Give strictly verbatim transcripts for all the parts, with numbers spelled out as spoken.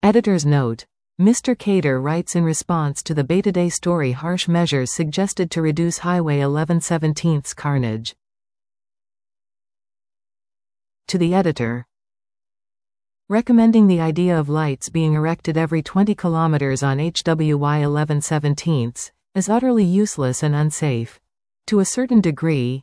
Editor's note. Mister Cater writes in response to the Beta Day story harsh measures suggested to reduce Highway eleven seventeen's carnage. To the editor. Recommending the idea of lights being erected every twenty kilometers on H W Y eleven seventeenths is utterly useless and unsafe. To a certain degree.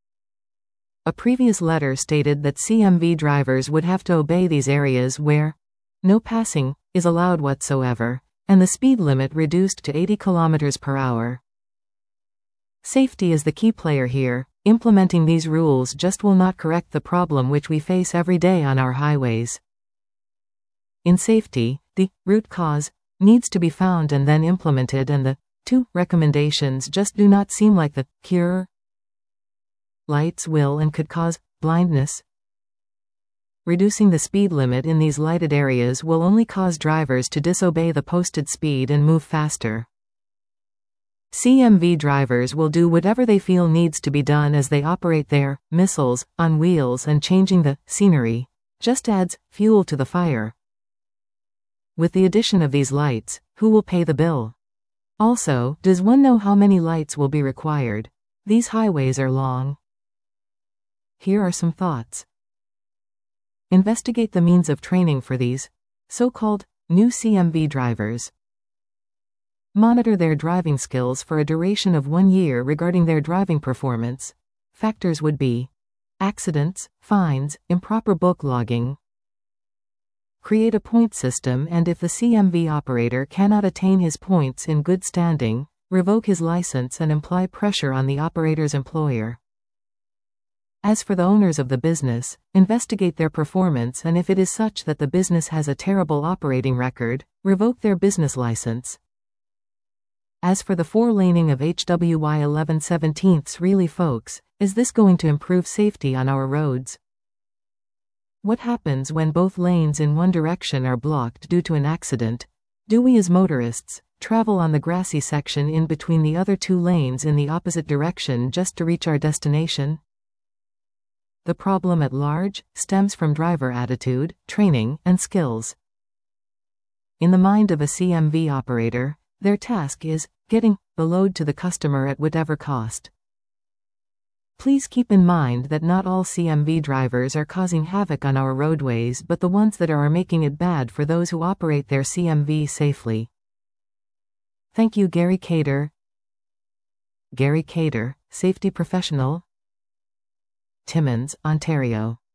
A previous letter stated that C M V drivers would have to obey these areas where no passing is allowed whatsoever, and the speed limit reduced to eighty kilometers per hour. Safety is the key player here. Implementing these rules just will not correct the problem which we face every day on our highways. In safety, the root cause needs to be found and then implemented, and the two recommendations just do not seem like the cure. Lights will and could cause blindness. Reducing the speed limit in these lighted areas will only cause drivers to disobey the posted speed and move faster. C M V drivers will do whatever they feel needs to be done as they operate their missiles on wheels, and changing the scenery just adds fuel to the fire. With the addition of these lights, who will pay the bill? Also, does one know how many lights will be required? These highways are long. Here are some thoughts. Investigate the means of training for these so-called new C M V drivers. Monitor their driving skills for a duration of one year regarding their driving performance. Factors would be accidents, fines, improper book logging. Create a point system, and if the C M V operator cannot attain his points in good standing, revoke his license and apply pressure on the operator's employer. As for the owners of the business, investigate their performance, and if it is such that the business has a terrible operating record, revoke their business license. As for the four-laning of H W Y eleven seventeenths, really folks, is this going to improve safety on our roads? What happens when both lanes in one direction are blocked due to an accident? Do we as motorists travel on the grassy section in between the other two lanes in the opposite direction just to reach our destination? The problem at large stems from driver attitude, training, and skills. In the mind of a C M V operator, their task is getting the load to the customer at whatever cost. Please keep in mind that not all C M V drivers are causing havoc on our roadways, but the ones that are are making it bad for those who operate their C M V safely. Thank you, Gary Cater. Gary Cater, safety professional, Timmins, Ontario.